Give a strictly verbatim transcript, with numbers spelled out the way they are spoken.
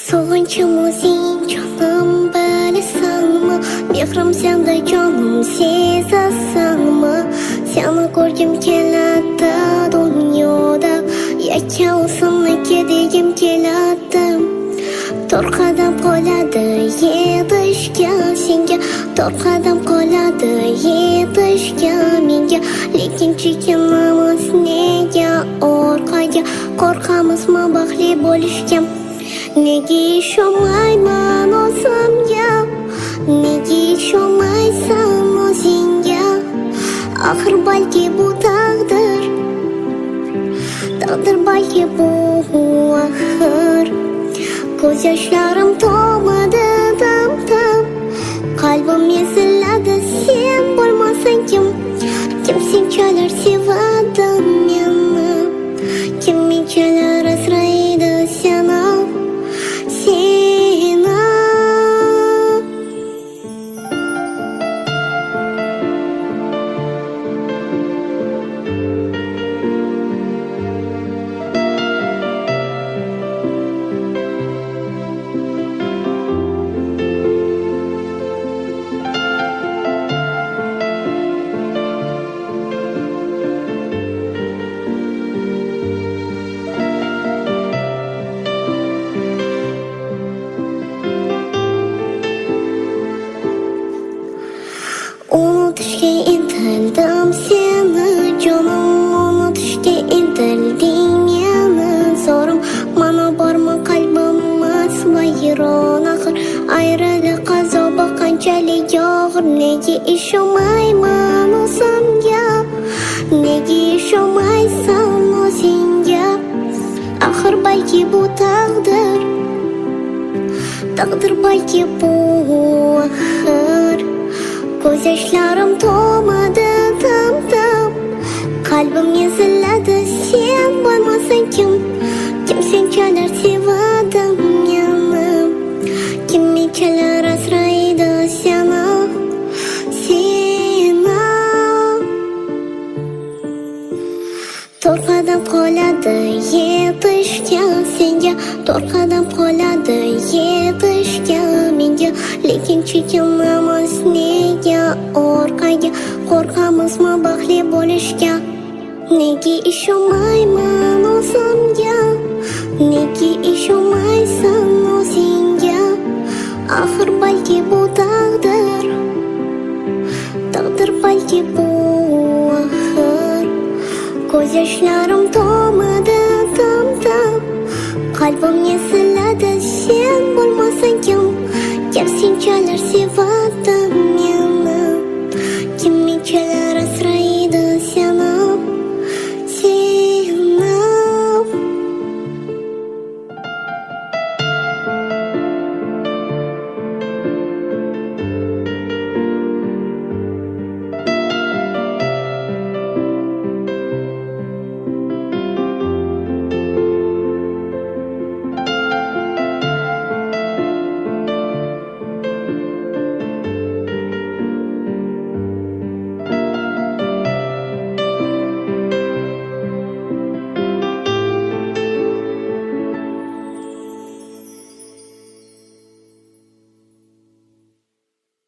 Sog'inchim o'zing jonim bilasanmi? Mehrim senda jonim sezasanmi? Seni ko'rgim keladi dunyoda, yakka o'zimniki degim keladi. To'rt qadam qoladi yetishga senga, to'rt qadam qoladi yetishga menga. Lekin chekinamiz nega orqaga, qo'rqamizmi baxtli bo'lishga? Nega ishonmayman o'zimga, nega ishonmaysan o'zingga? Axir balki bu taqdir, taqdir balki bu axir. Ko'z yoshlarim tomadi dam-dam, qalbim eziladi sen bo'lmasang kim? Kim senchalar sevadi meni, kim menchalar asraydi seni, seni. Unutishga intildim seni jonim, unutishga intilding meni zorim. Mana bormi qalbimiz vayron, axir ayriliq azobi qanchalik og'ir. Nega ishonmayman o'zimga, nega ishonmaysan o'zingga? Axir balki bu taqdir, taqdir balki bu axir. Ko'z yoshlarim tomadi dam-dam, qalbim eziladi sen bo'lmasang kim? Kim senchalar sevadi meni, kim menchalar asraydi seni, seni. To'rt qadam qoladi yetishga senga, to'rt qadam qoladi yetishga menga. Lekin chekinamiz nega orqaga, qo'rqamizmi baxtli bo'lishga? Nega ishonmayman o'zimga, nega ishonmaysan o'zingga? Axir balki bu taqdir, taqdir balki bu axir. Ko'z yoshlarim tomadi dam-dam, qalbim eziladi sen bo'lmasang kim? Kim senchalar sevadi